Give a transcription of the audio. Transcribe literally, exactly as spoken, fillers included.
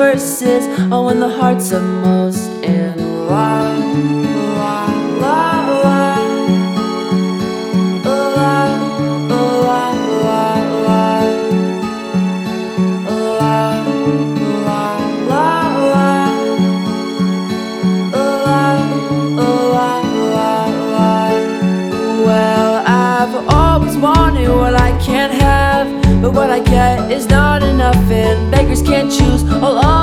verses, oh, when the hearts are most in love. La, la, la. La, la, la, la. La, la, la, la. La, la, la. Well, I've always wanted what I can't have, but what I get is not enough, and beggars can't choose. I'll